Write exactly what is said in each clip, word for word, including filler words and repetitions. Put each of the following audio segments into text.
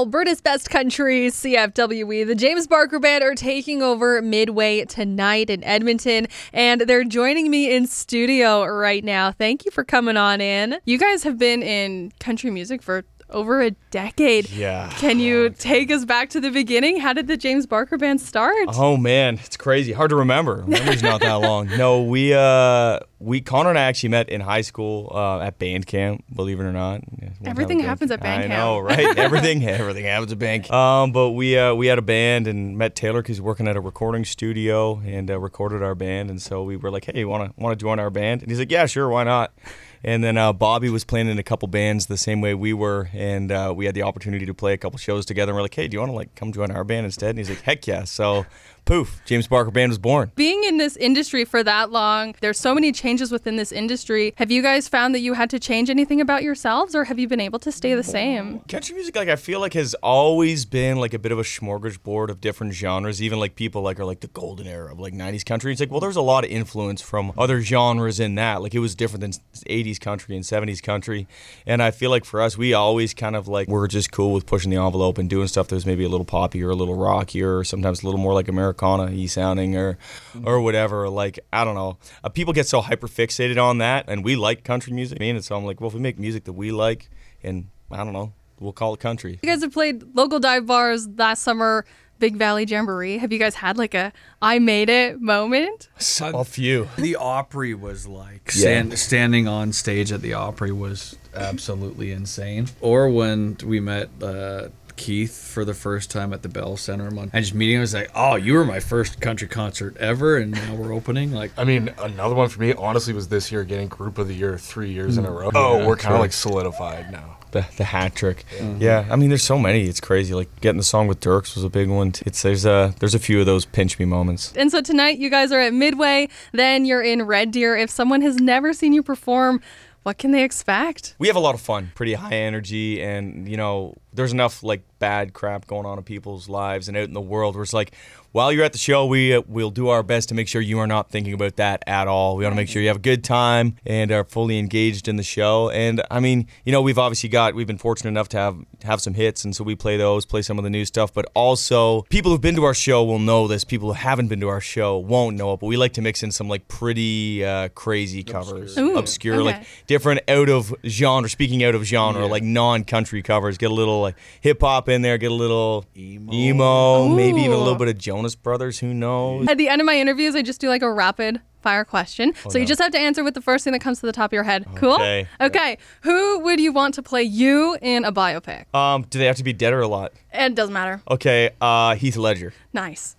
Alberta's best country, C F W E. The James Barker Band are taking over Midway tonight in Edmonton, and they're joining me in studio right now. Thank you for coming on in. You guys have been in country music for over a decade. Yeah. Can you take us back to the beginning? How did the James Barker Band start? Oh man, it's crazy. Hard to remember. Memory's not that long. No, we uh we Connor and I actually met in high school uh, at band camp, believe it or not. Everything happens at band I camp. I know, right? everything everything happens at band camp. Um but we uh we had a band and met Taylor cuz he's working at a recording studio and uh, recorded our band, and so we were like, "Hey, you want to want to join our band?" And he's like, "Yeah, sure, why not?" And then uh, Bobby was playing in a couple bands the same way we were, and uh, we had the opportunity to play a couple shows together. And we're like, "Hey, do you want to like come join our band instead?" And he's like, "Heck yeah!" So, poof, James Barker Band was born. Being in this industry for that long, there's so many changes within this industry. Have you guys found that you had to change anything about yourselves, or have you been able to stay the same? Country music, like I feel like, has always been like a bit of a smorgasbord of different genres. Even like people like are like the golden era of like nineties country. It's like, well, there's a lot of influence from other genres in that. Like it was different than eighties country and seventies country. And I feel like for us, we always kind of like we're just cool with pushing the envelope and doing stuff that was maybe a little poppier, a little rockier, or sometimes a little more like Americana-y sounding, or or whatever. Like I don't know. Uh, people get so hyper fixated on that, and we like country music. And so I'm like, well, if we make music that we like, and I don't know, we'll call it country. You guys have played local dive bars last summer, Big Valley Jamboree. Have you guys had like a I made it moment? A few. The Opry was like Yeah. stand, standing on stage at the Opry was absolutely insane. Or when we met uh, Keith for the first time at the Bell Center in Montana, and just meeting him, I was like, "Oh, you were my first country concert ever, and now we're opening." Like, I mean, another one for me, honestly, was this year getting Group of the Year three years in a row. Yeah, Oh, we're kind true. of like solidified now. The, the hat trick. Yeah, I mean, there's so many. It's crazy. Like getting the song with Dirks was a big one. It's there's a there's a few of those pinch me moments. And so tonight you guys are at Midway, then you're in Red Deer. If someone has never seen you perform, what can they expect? We have a lot of fun, pretty high energy, and you know, there's enough like bad crap going on in people's lives and out in the world where it's like, while you're at the show, we uh, we'll do our best to make sure you are not thinking about that at all. We want to make sure you have a good time and are fully engaged in the show. And I mean, you know, we've obviously got we've been fortunate enough to have have some hits, and so we play those, play some of the new stuff. But also, people who've been to our show will know this. People who haven't been to our show won't know it. But we like to mix in some like pretty uh, crazy covers, Ooh, obscure, okay. like different out of genre. Speaking out of genre, Yeah. like non-country covers. Get a little like hip hop in there. Get a little Emo. emo, maybe even a Ooh. little bit of Jonas Brothers. Who knows? At the end of my interviews, I just do like a rapid fire question. so you no. just have to answer with the first thing that comes to the top of your head. Cool? Okay. Okay. Who would you want to play you in a biopic? Um, do they have to be dead or alive? It doesn't matter. Okay, uh, Heath Ledger. Nice.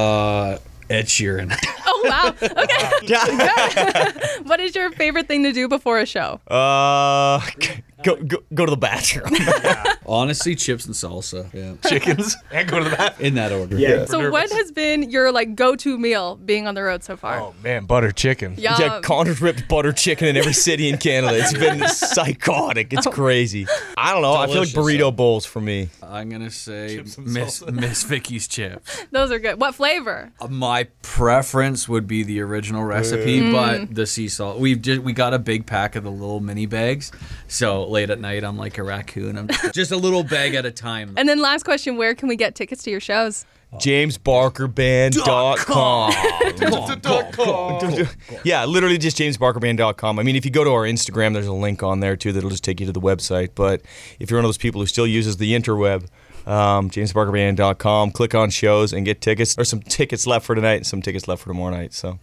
uh, Ed Sheeran. Oh, wow. Okay. What is your favorite thing to do before a show? Uh, go go go to the bathroom. Honestly, chips and salsa. Yeah, Chickens and go to the bathroom. in that order. So what has been your like go-to meal being on the road so far? Oh man, butter chicken. Yum. Yeah, Connor's ripped butter chicken in every city in Canada. It's been psychotic. It's crazy. I don't know. I feel like Delicious. burrito bowls for me. I'm gonna say Chips and Miss salsa. Miss Vicky's chips. Those are good. What flavor? Uh, My preference would be the original recipe, Mm. but the sea salt. We've just we got a big pack of the little mini bags, so late at night I'm like a raccoon. I'm just a little bag at a time. And then last question, where can we get tickets to your shows? James Barker Band dot com. Yeah, literally just James Barker Band dot com. I mean, if you go to our Instagram, there's a link on there too that'll just take you to the website. But if you're one of those people who still uses the interweb, um, James Barker Band dot com, click on shows and get tickets. There's some tickets left for tonight and some tickets left for tomorrow night. So